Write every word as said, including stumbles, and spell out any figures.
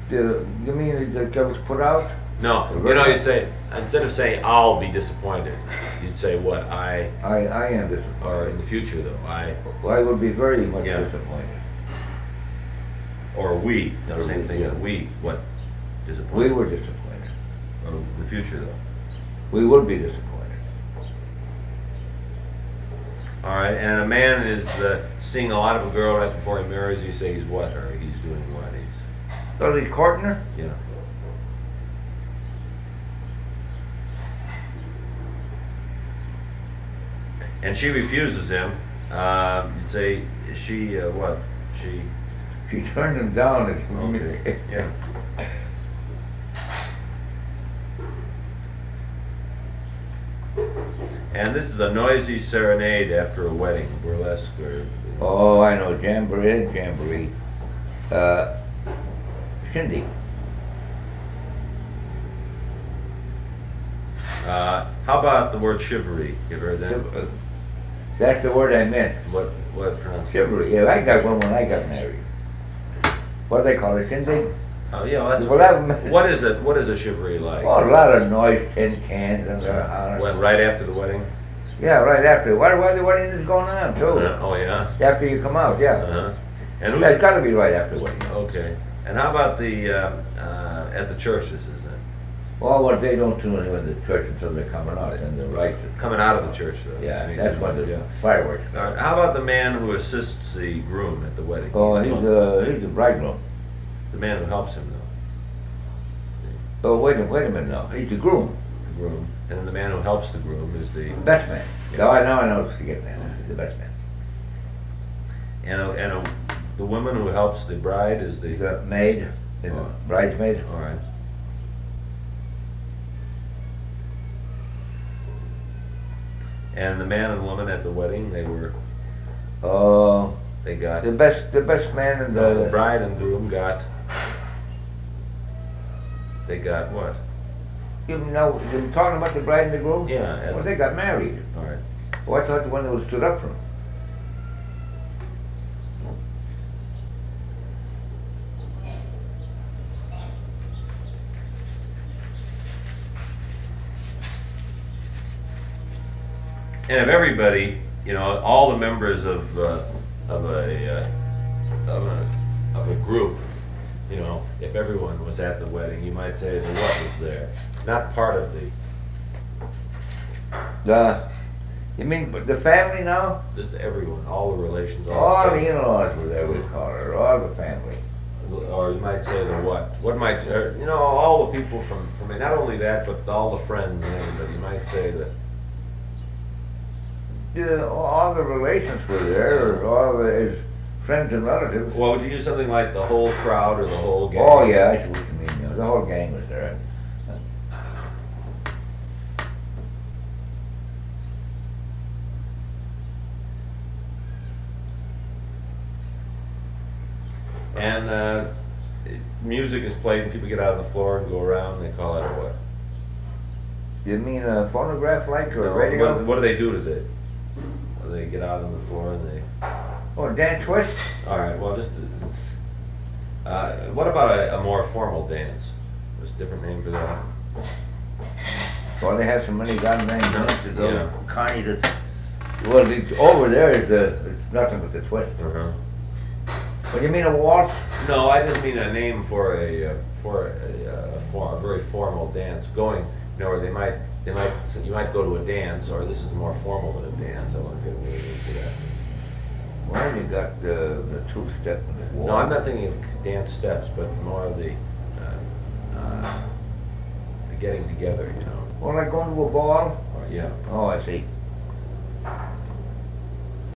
The, you mean that that was put out? No, you know, you say, instead of saying I'll be disappointed, you'd say what, I, I, I am disappointed. or in the future though, I, Well, I would be very much Yeah. disappointed. or we, the Or same we, thing, yeah. that we, what, We disappointed? were disappointed. Or in the future though. We would be disappointed. All right, and a man is uh, seeing a lot of a girl right before he marries, you say he's what, or he's doing what, he's, So he's courting her? yeah. And she refuses him, uh, you say, is she, uh, what, she, She turned him down. okay, yeah. And this is a noisy serenade after a wedding, burlesque or... Oh, I know, jamboree, jamboree. Uh, shindig. Uh, how about the word chivalry? You ever heard that? Uh, That's the word I meant. What, what pronunciation? Chivalry. Yeah, I got one when I got married. What do they call it, shindig? Oh, yeah, well, Well, that's, that- what is it, what is a chivalry like? Oh, a lot of noise, tin cans and uh, When, right after the wedding? yeah, right after. Why, why the wedding is going on too? Uh, oh, yeah? After you come out, yeah. Uh-huh. And who, Yeah, it's got to be right after the wedding. okay. And how about the, uh, uh, at the churches, is it? Well, what they don't do in the church until they're coming out, and the rites. Coming out of the church, though. Yeah, I mean, that's when the yeah. fireworks. All right, how about the man who assists the groom at the wedding? Oh, he's the, uh, he's the bridegroom. the man who helps him, though. Oh, wait a wait a minute now. He's the groom, The groom. And then the man who helps the groom is the... the best man. No, I know, I know. Forget that. He's the best man. And, a, and a, the woman who helps the bride is the... He's a maid, he's Oh. a bridesmaid. All right. And the man and woman at the wedding, they were, Oh, they got, the best, the best man in the the. bride and groom got, they got what? You know, you're talking about the bride and the groom? Yeah. and- Well, they got married. All right. Oh, I thought the one that was stood up for him. And if everybody, you know, all the members of, uh, of a, uh, of a, of a group, you know, if everyone was at the wedding, you might say the what was there, not part of the, The, you mean the family now? just everyone, all the relations, all All the, the in-laws were there, we call it, all the family. or you might say the what, what might, uh, you know, all the people from, from, not only that, but all the friends and everybody, you might say that, Yeah, all the relations were there, or all the, his friends and relatives. well, would you use something like the whole crowd or the whole gang? Oh, yeah, I see what you mean, you know, the whole gang was there. And uh, music is played and people get out on the floor and go around, they call it a what? You mean a phonograph like, or No, a radio? What, what do they do to it? They get out on the floor and they, Oh, dance twist? all right, well, just, uh, what about a, a more formal dance? There's a different name for that? Well, they have so many goddamn dances, those Yeah. Connie that, well, it's, over there is the, it's nothing but the twist. Uh-huh. What, you mean a waltz? No, I just mean a name for a, uh, for a, uh, for a very formal dance, going, you know, where they might, they might, so you might go to a dance, or this is more formal than a dance, I want to get really into that. Well, you got the, the two-step and the waltz. No, I'm not thinking of dance steps, but more of the, uh, uh, the getting together, you know, Well, like going to a ball? or, yeah. Oh, I see.